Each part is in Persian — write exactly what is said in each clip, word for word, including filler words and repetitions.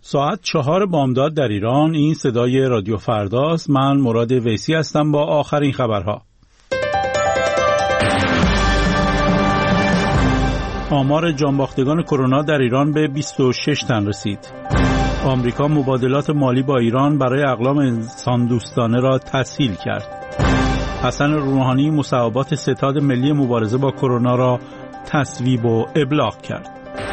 ساعت چهار بامداد در ایران. این صدای رادیو فرداست. من مراد ویسی هستم با آخرین خبرها. آمار جانباختگان کرونا در ایران به بیست و شش تن رسید. آمریکا مبادلات مالی با ایران برای اقلام انسان دوستانه را تسهیل کرد. حسن روحانی مصوبات ستاد ملی مبارزه با کرونا را تصویب و ابلاغ کرد.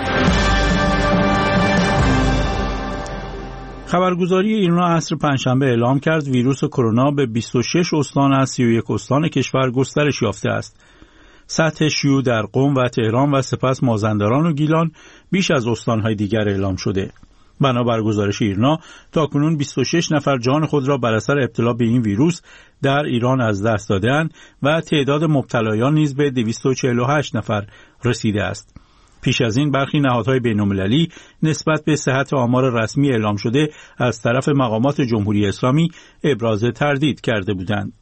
خبرگزاری ایرنا عصر پنجشنبه اعلام کرد ویروس کرونا به بیست و شش استان از سی و یک استان کشور گسترش یافته است. سطح شیوع در قم و تهران و سپس مازندران و گیلان بیش از استان‌های دیگر اعلام شده. بنابر گزارش ایرنا تاکنون بیست و شش نفر جان خود را بر اثر ابتلا به این ویروس در ایران از دست دادند و تعداد مبتلایان نیز به دویست و چهل و هشت نفر رسیده است. پیش از این برخی نهادهای بین‌المللی نسبت به صحت آمار رسمی اعلام شده از طرف مقامات جمهوری اسلامی ابراز تردید کرده بودند.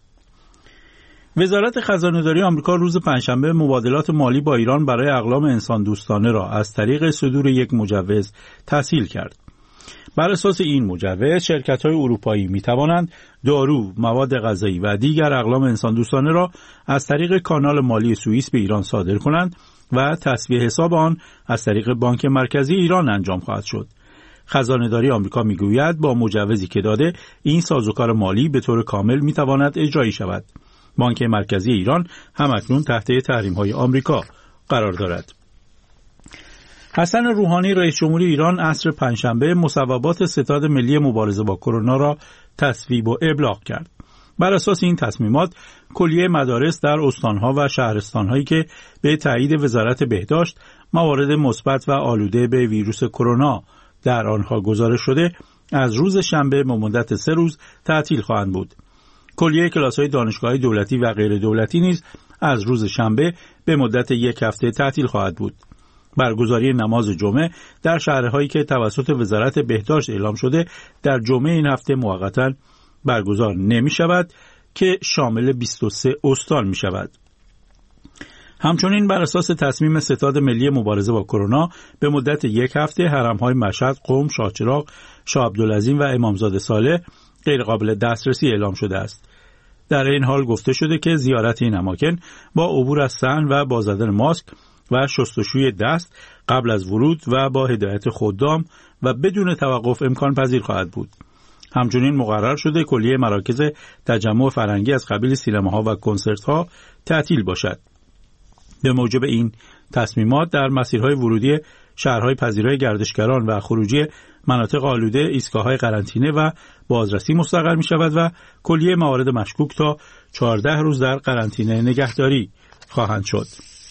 وزارت خزانه‌داری آمریکا روز پنجشنبه مبادلات مالی با ایران برای اقلام انسان دوستانه را از طریق صدور یک مجوز تسهیل کرد. بر اساس این مجوز شرکت‌های اروپایی می‌توانند دارو، مواد غذایی و دیگر اقلام انسان دوستانه را از طریق کانال مالی سوئیس به ایران صادر کنند و تسویه حساب آن از طریق بانک مرکزی ایران انجام خواهد شد. خزانه‌داری آمریکا می‌گوید با مجوزی که داده این سازوکار مالی به طور کامل می‌تواند اجرایی شود. بانک مرکزی ایران همکنون تحت تحریم‌های آمریکا قرار دارد. حسن روحانی رئیس جمهوری ایران عصر پنجشنبه مصوبات ستاد ملی مبارزه با کرونا را تصویب و ابلاغ کرد. بر اساس این تصمیمات کلیه مدارس در استانها و شهرستانهایی که به تایید وزارت بهداشت موارد مثبت و آلوده به ویروس کرونا در آنها گزارش شده از روز شنبه به مدت سه روز تعطیل خواهند بود. کلیه کلاس‌های دانشگاه‌های دولتی و غیر دولتی نیز از روز شنبه به مدت یک هفته تعطیل خواهد بود. برگزاری نماز جمعه در شهرهایی که توسط وزارت بهداشت اعلام شده در جمعه این هفته موقتاً برگزار نمی شود که شامل بیست و سه استان می شود. همچنین بر اساس تصمیم ستاد ملی مبارزه با کرونا به مدت یک هفته حرم‌های مشهد، قم، شاهچراغ، شاه عبدالعظیم و امامزاده صالح غیر قابل دسترسی اعلام شده است. در این حال گفته شده که زیارت این اماکن با عبور از صحن و با زدن ماسک و شستشوی دست قبل از ورود و با هدایت خدام و بدون توقف امکان پذیر خواهد بود. همچنین مقرر شده کلیه مراکز تجمع فرهنگی از قبیل سینماها و کنسرت‌ها تعطیل باشد. به موجب این تصمیمات در مسیرهای ورودی شهرهای پذیرای گردشگران و خروجی مناطق آلوده ایستگاه‌های قرنطینه و بازرسی مستقر می شود و کلیه موارد مشکوک تا چهارده روز در قرنطینه نگهداری خواهند شد.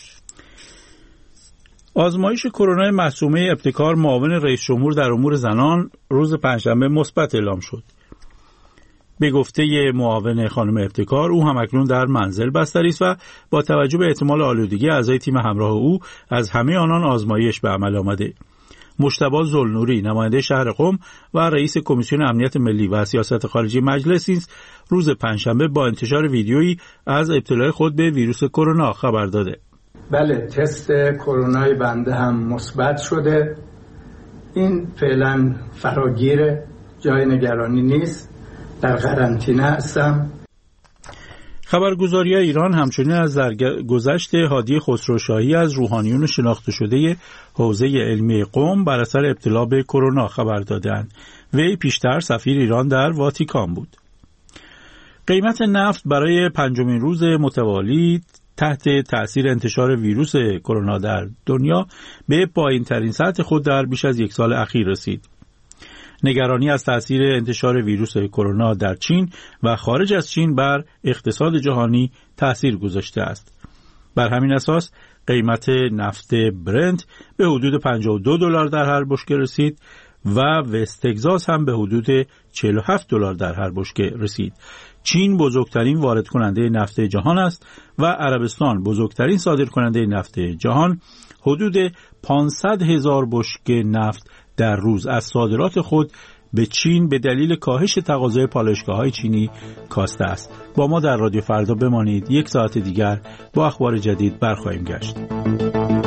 آزمایش کرونا معصومه ابتکار معاون رئیس جمهور در امور زنان روز پنجشنبه مثبت اعلام شد. به گفته معاون خانم ابتکار او همکنون در منزل بستری است و با توجه به احتمال آلودگی اعضای تیم همراه او از همه آنان آزمایش به عمل آمده. مجتبی ذوالنوری نماینده شهر قم و رئیس کمیسیون امنیت ملی و سیاست خارجی مجلس نیز روز پنجشنبه با انتشار ویدیویی از ابتلای خود به ویروس کرونا خبر داده. بله، تست کرونای بنده هم مثبت شده. این فعلا فراگیره، جای نگرانی نیست. در قرنطینه هستم. خبرگزاری‌های ایران همچنین از درگذشت هادی خسروشاهی از روحانیون شناخته شده حوزه علمی قم بر اثر ابتلا به کرونا خبر دادند. وی پیشتر سفیر ایران در واتیکان بود. قیمت نفت برای پنجمین روز متوالی تحت تأثیر انتشار ویروس کرونا در دنیا به پایین‌ترین سطح خود در بیش از یک سال اخیر رسید. نگرانی از تأثیر انتشار ویروس کرونا در چین و خارج از چین بر اقتصاد جهانی تأثیر گذاشته است. بر همین اساس قیمت نفت برنت به حدود پنجاه و دو دلار در هر بشکه رسید و وست تگزاس هم به حدود چهل و هفت دلار در هر بشکه رسید. چین بزرگترین وارد کننده نفت جهان است و عربستان بزرگترین صادر کننده نفت جهان حدود پانصد هزار بشکه نفت در روز از صادرات خود به چین به دلیل کاهش تقاضای پالایشگاه‌های چینی کاسته است. با ما در رادیو فردا بمانید. یک ساعت دیگر با اخبار جدید برخواهیم گشت.